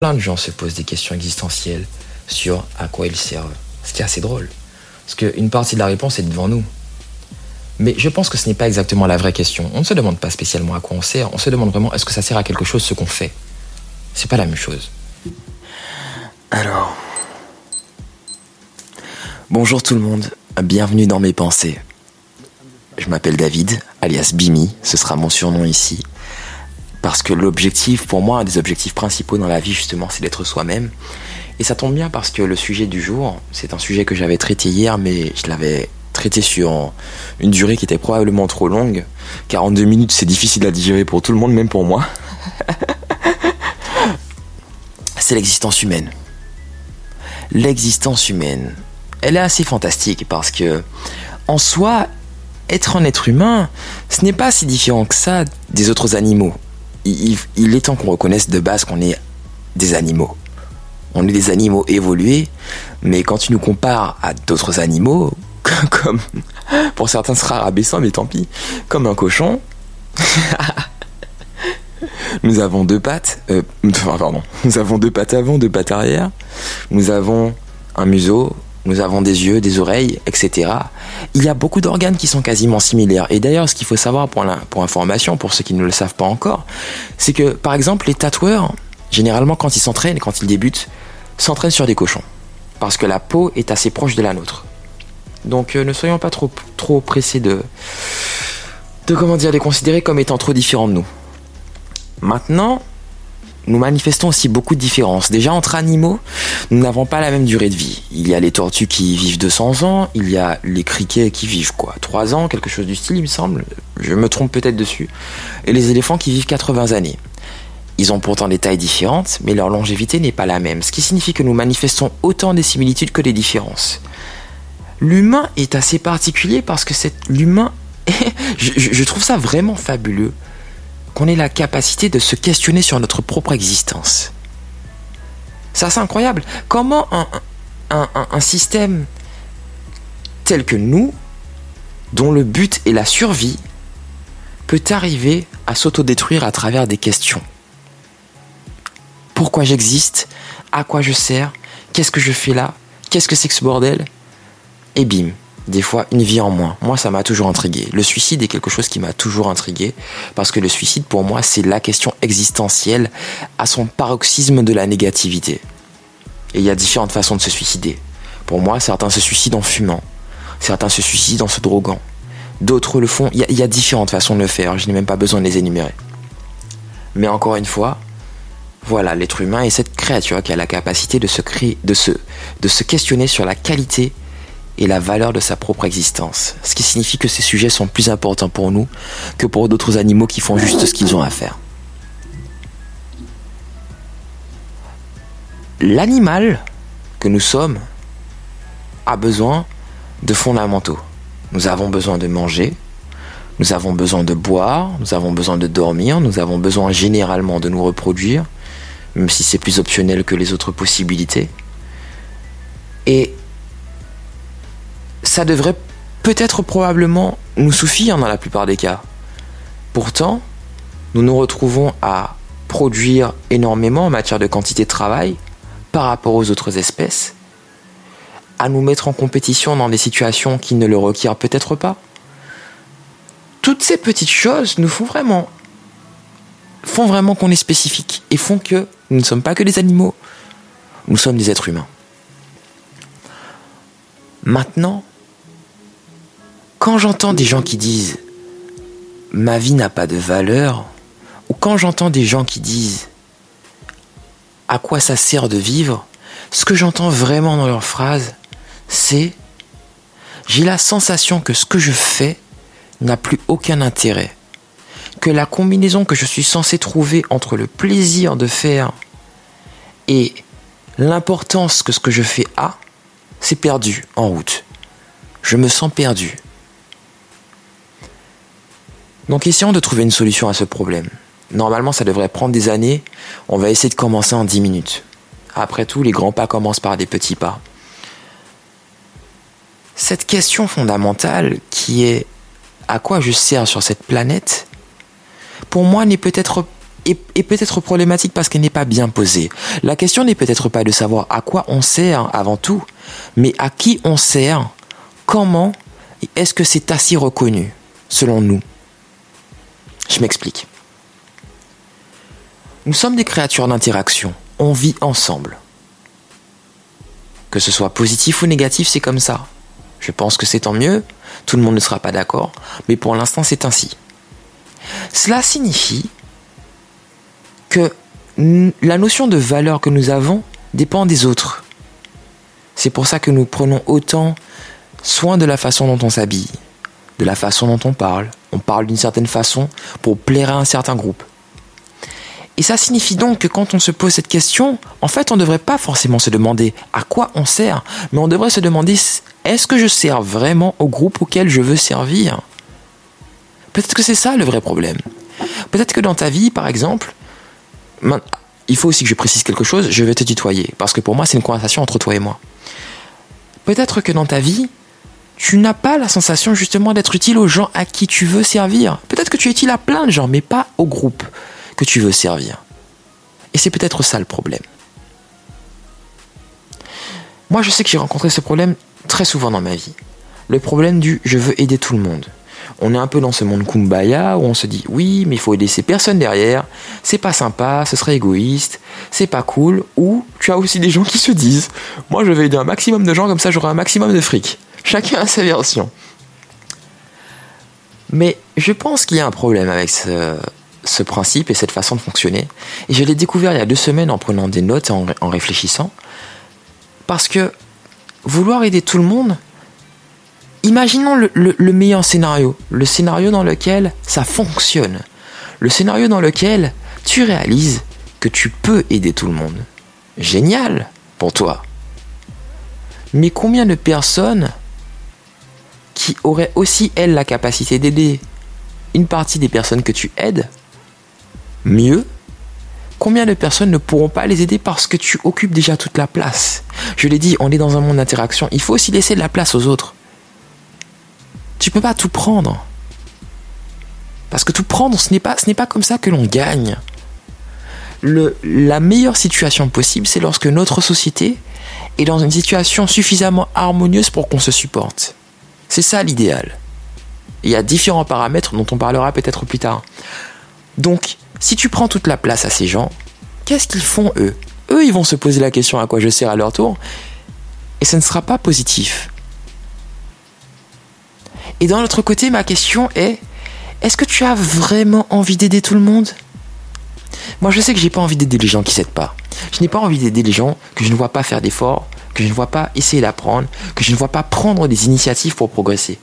Plein de gens se posent des questions existentielles sur à quoi ils servent. Ce qui est assez drôle. Parce qu'une partie de la réponse est devant nous. Mais je pense que ce n'est pas exactement la vraie question. On ne se demande pas spécialement à quoi on sert. On se demande vraiment est-ce que ça sert à quelque chose ce qu'on fait. C'est pas la même chose. Alors, bonjour tout le monde, bienvenue dans mes pensées. Je m'appelle David, alias Bimi, ce sera mon surnom ici. Parce que l'objectif, pour moi, un des objectifs principaux dans la vie, justement, c'est d'être soi-même. Et ça tombe bien parce que le sujet du jour, c'est un sujet que j'avais traité hier, mais je l'avais traité sur une durée qui était probablement trop longue. 42 minutes, c'est difficile à digérer pour tout le monde, même pour moi. C'est l'existence humaine. L'existence humaine, elle est assez fantastique parce que, en soi, être un être humain, ce n'est pas si différent que ça des autres animaux. Il est temps qu'on reconnaisse de base qu'on est des animaux. On est des animaux évolués, mais quand tu nous compares à d'autres animaux, comme, pour certains ce sera rabaissant, mais tant pis, comme un cochon, nous avons deux pattes, nous avons deux pattes avant, deux pattes arrière, nous avons un museau, nous avons des yeux, des oreilles, etc. Il y a beaucoup d'organes qui sont quasiment similaires. Et d'ailleurs, ce qu'il faut savoir pour information, pour ceux qui ne le savent pas encore, c'est que, par exemple, les tatoueurs, généralement, quand ils s'entraînent, quand ils débutent, s'entraînent sur des cochons. Parce que la peau est assez proche de la nôtre. Donc, ne soyons pas trop pressés de les considérer comme étant trop différents de nous. Maintenant, nous manifestons aussi beaucoup de différences. Déjà, entre animaux, nous n'avons pas la même durée de vie. Il y a les tortues qui vivent 200 ans, il y a les criquets qui vivent 3 ans, quelque chose du style, il me semble. Je me trompe peut-être dessus. Et les éléphants qui vivent 80 années. Ils ont pourtant des tailles différentes, mais leur longévité n'est pas la même. Ce qui signifie que nous manifestons autant des similitudes que des différences. L'humain est assez particulier parce que l'humain, je trouve ça vraiment fabuleux, qu'on ait la capacité de se questionner sur notre propre existence. C'est assez incroyable. Comment un système tel que nous, dont le but est la survie, peut arriver à s'autodétruire à travers des questions. Pourquoi j'existe? À quoi je sers? Qu'est-ce que je fais là? Qu'est-ce que c'est que ce bordel? Et bim, des fois une vie en moins. Moi, ça m'a toujours intrigué. Le suicide est quelque chose qui m'a toujours intrigué parce que le suicide, pour moi, c'est la question existentielle à son paroxysme de la négativité. Et il y a différentes façons de se suicider. Pour moi, certains se suicident en fumant. Certains se suicident en se droguant. D'autres le font. Il y a différentes façons de le faire. Je n'ai même pas besoin de les énumérer. Mais encore une fois, voilà, l'être humain est cette créature qui a la capacité de se questionner sur la qualité et la valeur de sa propre existence. Ce qui signifie que ces sujets sont plus importants pour nous que pour d'autres animaux qui font juste ce qu'ils ont à faire. L'animal que nous sommes a besoin de fondamentaux. Nous avons besoin de manger, nous avons besoin de boire, nous avons besoin de dormir, nous avons besoin généralement de nous reproduire, même si c'est plus optionnel que les autres possibilités. Et ça devrait peut-être probablement nous suffire dans la plupart des cas. Pourtant, nous nous retrouvons à produire énormément en matière de quantité de travail par rapport aux autres espèces, à nous mettre en compétition dans des situations qui ne le requièrent peut-être pas. Toutes ces petites choses nous font vraiment qu'on est spécifique et font que nous ne sommes pas que des animaux, nous sommes des êtres humains. Maintenant, quand j'entends des gens qui disent « ma vie n'a pas de valeur » ou quand j'entends des gens qui disent « à quoi ça sert de vivre », ce que j'entends vraiment dans leurs phrases, c'est « j'ai la sensation que ce que je fais n'a plus aucun intérêt, que la combinaison que je suis censé trouver entre le plaisir de faire et l'importance que ce que je fais a, c'est perdu en route. Je me sens perdu. » Donc essayons de trouver une solution à ce problème. Normalement, ça devrait prendre des années. On va essayer de commencer en 10 minutes. Après tout, les grands pas commencent par des petits pas. Cette question fondamentale qui est « à quoi je sers sur cette planète ?» pour moi n'est peut-être est peut-être problématique parce qu'elle n'est pas bien posée. La question n'est peut-être pas de savoir à quoi on sert avant tout, mais à qui on sert, comment, et est-ce que c'est assez reconnu, selon nous. Je m'explique. Nous sommes des créatures d'interaction, on vit ensemble. Que ce soit positif ou négatif, c'est comme ça. Je pense que c'est tant mieux, tout le monde ne sera pas d'accord, mais pour l'instant c'est ainsi. Cela signifie que la notion de valeur que nous avons dépend des autres. C'est pour ça que nous prenons autant soin de la façon dont on s'habille, de la façon dont on parle. On parle d'une certaine façon pour plaire à un certain groupe. Et ça signifie donc que quand on se pose cette question, en fait, on ne devrait pas forcément se demander à quoi on sert, mais on devrait se demander, est-ce que je sers vraiment au groupe auquel je veux servir ? Peut-être que c'est ça le vrai problème. Peut-être que dans ta vie, par exemple, il faut aussi que je précise quelque chose, je vais te tutoyer, parce que pour moi, c'est une conversation entre toi et moi. Peut-être que dans ta vie, tu n'as pas la sensation justement d'être utile aux gens à qui tu veux servir. Peut-être que tu es utile à plein de gens, mais pas au groupe que tu veux servir. Et c'est peut-être ça le problème. Moi, je sais que j'ai rencontré ce problème très souvent dans ma vie. Le problème du « je veux aider tout le monde ». On est un peu dans ce monde kumbaya où on se dit « oui, mais il faut aider ces personnes derrière, c'est pas sympa, ce serait égoïste, c'est pas cool ». Ou tu as aussi des gens qui se disent « moi, je vais aider un maximum de gens, comme ça j'aurai un maximum de fric ». Chacun a sa version. Mais je pense qu'il y a un problème avec ce principe et cette façon de fonctionner. Et je l'ai découvert il y a 2 semaines en prenant des notes et en réfléchissant. Parce que vouloir aider tout le monde, imaginons le meilleur scénario. Le scénario dans lequel ça fonctionne. Le scénario dans lequel tu réalises que tu peux aider tout le monde. Génial pour toi. Mais combien de personnes qui auraient aussi, elles, la capacité d'aider une partie des personnes que tu aides mieux, combien de personnes ne pourront pas les aider parce que tu occupes déjà toute la place? Je l'ai dit, on est dans un monde d'interaction. Il faut aussi laisser de la place aux autres. Tu peux pas tout prendre. Parce que tout prendre, ce n'est pas comme ça que l'on gagne. La meilleure situation possible, c'est lorsque notre société est dans une situation suffisamment harmonieuse pour qu'on se supporte. C'est ça l'idéal. Il y a différents paramètres dont on parlera peut-être plus tard. Donc, si tu prends toute la place à ces gens, qu'est-ce qu'ils font eux ? Eux, ils vont se poser la question à quoi je sers à leur tour, et ce ne sera pas positif. Et d'un autre côté, ma question est, est-ce que tu as vraiment envie d'aider tout le monde ? Moi, je sais que j'ai pas envie d'aider les gens qui s'aident pas. Je n'ai pas envie d'aider les gens que je ne vois pas faire d'efforts, que je ne vois pas essayer d'apprendre, que je ne vois pas prendre des initiatives pour progresser.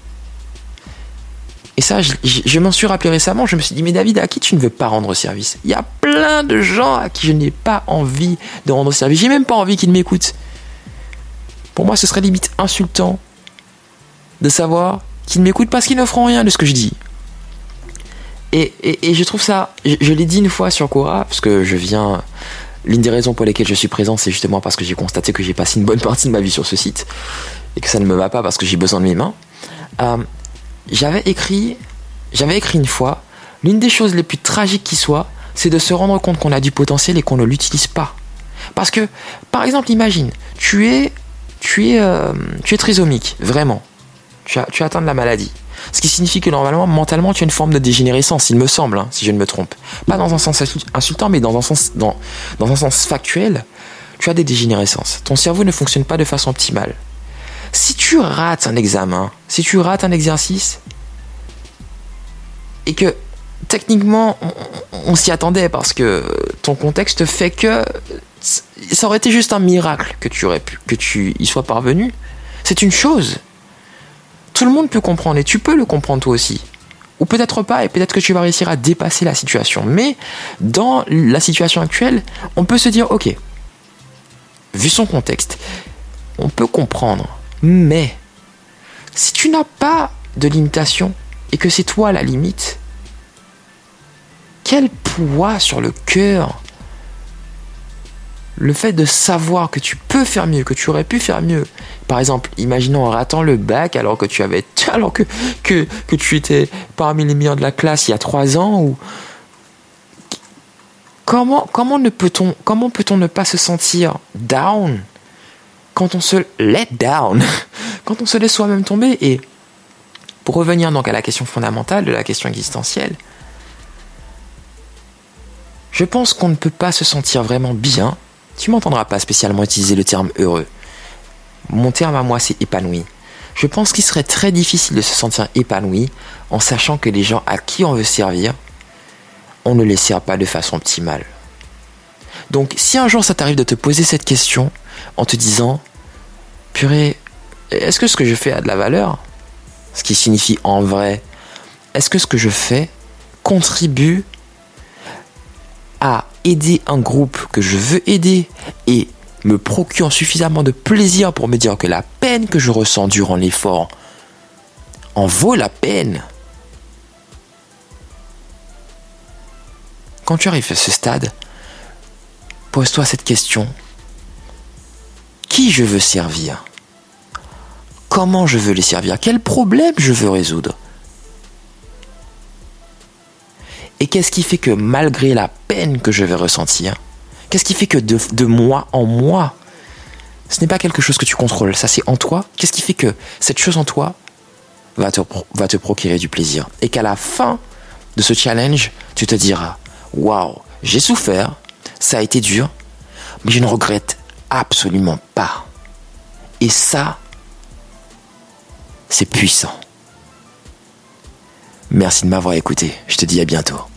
Et ça, je m'en suis rappelé récemment, je me suis dit, mais David, à qui tu ne veux pas rendre service ? Il y a plein de gens à qui je n'ai pas envie de rendre service. J'ai même pas envie qu'ils m'écoutent. Pour moi, ce serait limite insultant de savoir qu'ils m'écoutent parce qu'ils ne feront rien de ce que je dis. Et je trouve ça, je l'ai dit une fois sur Quora, parce que l'une des raisons pour lesquelles je suis présent, c'est justement parce que j'ai constaté que j'ai passé une bonne partie de ma vie sur ce site, et que ça ne me va pas parce que j'ai besoin de mes mains. J'avais écrit une fois, l'une des choses les plus tragiques qui soit, c'est de se rendre compte qu'on a du potentiel et qu'on ne l'utilise pas. Parce que, par exemple, imagine, tu es trisomique, vraiment. Tu as atteint de la maladie. Ce qui signifie que normalement, mentalement, tu as une forme de dégénérescence, il me semble, si je ne me trompe. Pas dans un sens insultant, mais dans un sens factuel, tu as des dégénérescences. Ton cerveau ne fonctionne pas de façon optimale. Si tu rates un examen, si tu rates un exercice, et que techniquement on s'y attendait parce que ton contexte fait que ça aurait été juste un miracle que tu y sois parvenu, c'est une chose. Tout le monde peut comprendre et tu peux le comprendre toi aussi. Ou peut-être pas, et peut-être que tu vas réussir à dépasser la situation. Mais dans la situation actuelle, on peut se dire, ok, vu son contexte, on peut comprendre. Mais si tu n'as pas de limitation et que c'est toi la limite, quel poids sur le cœur le fait de savoir que tu peux faire mieux, que tu aurais pu faire mieux. Par exemple, imaginons en ratant le bac alors que tu étais parmi les meilleurs de la classe il y a 3 ans, ou Comment peut-on ne pas se sentir down quand on se let down, quand on se laisse soi-même tomber? Et pour revenir donc à la question fondamentale de la question existentielle, je pense qu'on ne peut pas se sentir vraiment bien. Tu m'entendras pas spécialement utiliser le terme heureux. Mon terme à moi, c'est épanoui. Je pense qu'il serait très difficile de se sentir épanoui en sachant que les gens à qui on veut servir, on ne les sert pas de façon optimale. Donc, si un jour ça t'arrive de te poser cette question en te disant « Purée, est-ce que ce que je fais a de la valeur ?» Ce qui signifie en vrai, est-ce que ce que je fais contribue à aider un groupe que je veux aider et me procure suffisamment de plaisir pour me dire que la peine que je ressens durant l'effort en vaut la peine? Quand tu arrives à ce stade, pose-toi cette question. Qui je veux servir? Comment je veux les servir? Quel problème je veux résoudre? Et qu'est-ce qui fait que malgré la peine que je vais ressentir, qu'est-ce qui fait que de moi en moi, ce n'est pas quelque chose que tu contrôles, ça c'est en toi. Qu'est-ce qui fait que cette chose en toi va te procurer du plaisir? Et qu'à la fin de ce challenge, tu te diras « Waouh, j'ai souffert, ça a été dur, mais je ne regrette absolument pas. » Et ça, c'est puissant. Merci de m'avoir écouté. Je te dis à bientôt.